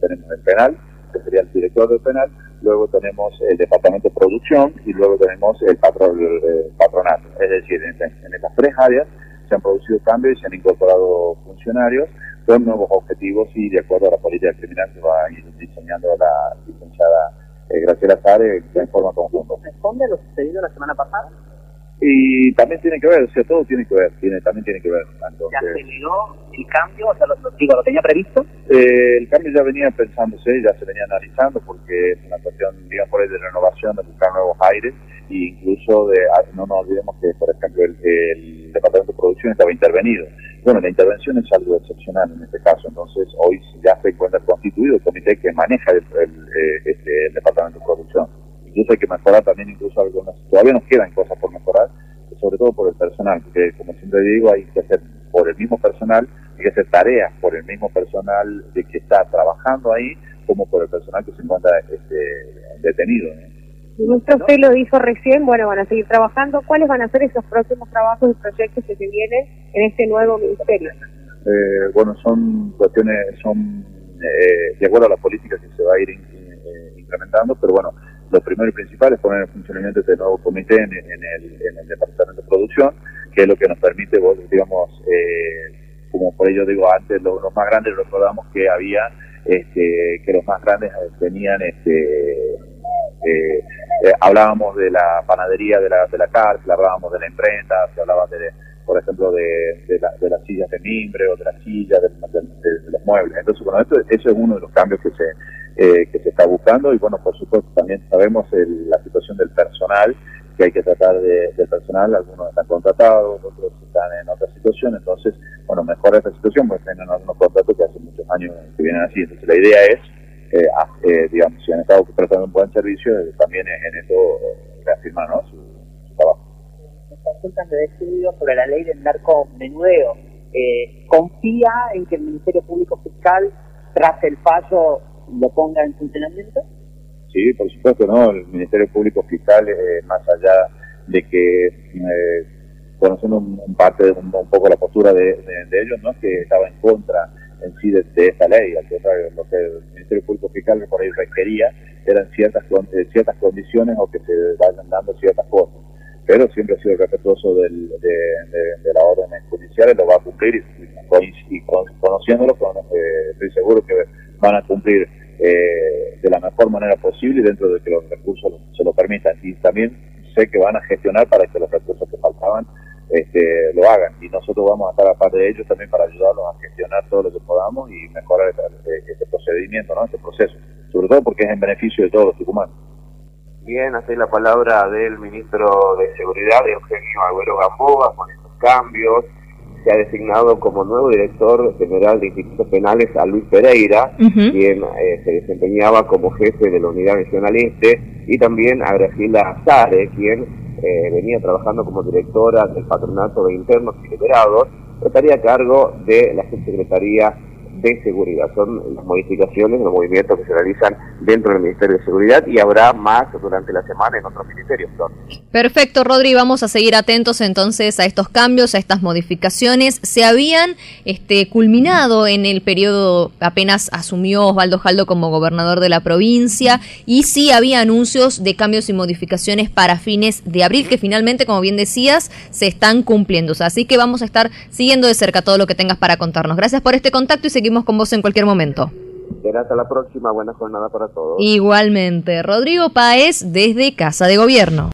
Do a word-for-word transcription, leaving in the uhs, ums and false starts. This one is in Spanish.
tenemos el penal, que sería el director del penal, luego tenemos el departamento de producción y luego tenemos el, patro, el patronato. Es decir, en, en estas tres áreas se han producido cambios y se han incorporado funcionarios con nuevos objetivos y de acuerdo a la política criminal que va a ir diseñando la licenciada eh, Graciela Sare en forma conjunta. ¿Responde a lo sucedido la semana pasada? Y también tiene que ver, o sea, todo tiene que ver, tiene, también tiene que ver. Entonces, ¿se aceleró el cambio? O sea, lo, lo, digo, ¿lo tenía previsto? Eh, el cambio ya venía pensándose, ya se venía analizando, porque es una cuestión, digamos, por ahí de renovación, de buscar nuevos aires, e incluso de, no nos olvidemos que, por ejemplo, el, el Departamento de Producción estaba intervenido. Bueno, la intervención es algo excepcional en este caso, entonces hoy ya se encuentra constituido el comité que maneja el, el, este, el Departamento de Producción. Incluso hay que mejorar también, incluso algunas, todavía nos quedan cosas por mejorar, sobre todo por el personal, porque como siempre digo, hay que hacer por el mismo personal, hay que hacer tareas por el mismo personal de que está trabajando ahí, como por el personal que se encuentra este, detenido, ¿eh? Ministro, usted lo dijo recién, bueno, van a seguir trabajando. ¿Cuáles van a ser esos próximos trabajos y proyectos que se vienen en este nuevo ministerio? Eh, bueno, son cuestiones, son eh, de acuerdo a la política que se va a ir in, in, implementando, pero bueno, lo primero y principal es poner en funcionamiento este nuevo comité en, en, el, en el departamento de producción, que es lo que nos permite, digamos, eh, como por ello digo antes, los, los más grandes recordamos que había, este, que los más grandes tenían, este, eh, eh, hablábamos de la panadería de la, de la cárcel, hablábamos de la imprenta, se hablaba de, por ejemplo, de, de, la, de las sillas de mimbre o de las sillas, de, de, de, de los muebles. Entonces, bueno, esto, eso es uno de los cambios que se eh, que se está buscando y, bueno, por supuesto, también sabemos el, la situación del personal, que hay que tratar de, del personal, algunos están contratados, otros están en otra situación, entonces, bueno, mejora esta situación, porque tienen algunos contratos que hace muchos años que vienen así. Entonces, la idea es, eh, eh, digamos, si han estado prestando un buen servicio, eh, también en esto eh, reafirmar, ¿no?, su, su trabajo. Consultan de estudio sobre la ley del narcomenudeo. Eh, ¿Confía en que el Ministerio Público Fiscal, tras el fallo, lo ponga en funcionamiento? Sí, por supuesto, ¿no? El Ministerio Público Fiscal, eh, más allá de que, eh, conociendo un, un parte, de un, un poco la postura de, de, de ellos, no es que estaba en contra en sí de, de esta ley, al contrario, lo que el Ministerio Público Fiscal por ahí requería eran ciertas, ciertas condiciones o que se vayan dando ciertas cosas. Pero siempre ha sido respetuoso del, de, de, de las órdenes judiciales, lo va a cumplir y, y conociéndolo, con, eh, estoy seguro que van a cumplir eh, de la mejor manera posible y dentro de que los recursos se lo permitan. Y también sé que van a gestionar para que los recursos que faltaban este, lo hagan. Y nosotros vamos a estar a par de ellos también para ayudarlos a gestionar todo lo que podamos y mejorar este, este procedimiento, ¿no?, este proceso. Sobre todo porque es en beneficio de todos los tucumanos. Bien, así la palabra del ministro de Seguridad, Eugenio Agüero Gamboa, con estos cambios. Se ha designado como nuevo director general de institutos penales a Luis Pereira, uh-huh. quien eh, se desempeñaba como jefe de la Unidad Nacional Este, y también a Graciela Sare, quien eh, venía trabajando como directora del Patronato de Internos y Liberados, estaría a cargo de la Subsecretaría de Seguridad. Son las modificaciones, los movimientos que se realizan dentro del Ministerio de Seguridad y habrá más durante la semana en otros ministerios. Perfecto, Rodri, vamos a seguir atentos entonces a estos cambios, a estas modificaciones. Se habían este, culminado en el periodo, apenas asumió Osvaldo Jaldo como gobernador de la provincia, y sí había anuncios de cambios y modificaciones para fines de abril que finalmente, como bien decías, se están cumpliendo. Así que vamos a estar siguiendo de cerca todo lo que tengas para contarnos. Gracias por este contacto y seguimos con vos en cualquier momento. Hasta la próxima, buena jornada para todos. Igualmente, Rodrigo Páez desde Casa de Gobierno.